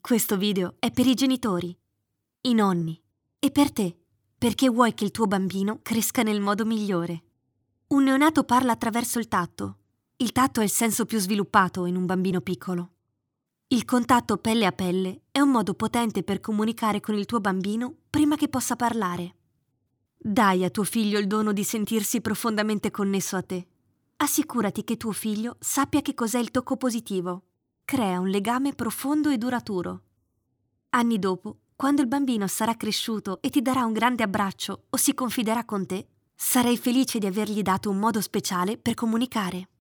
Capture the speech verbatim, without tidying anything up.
Questo video è per i genitori, i nonni e per te, perché vuoi che il tuo bambino cresca nel modo migliore. Un neonato parla attraverso il tatto. Il tatto è il senso più sviluppato in un bambino piccolo. Il contatto pelle a pelle è un modo potente per comunicare con il tuo bambino prima che possa parlare. Dai a tuo figlio il dono di sentirsi profondamente connesso a te. Assicurati che tuo figlio sappia che cos'è il tocco positivo. Crea un legame profondo e duraturo. Anni dopo, quando il bambino sarà cresciuto e ti darà un grande abbraccio o si confiderà con te, sarai felice di avergli dato un modo speciale per comunicare.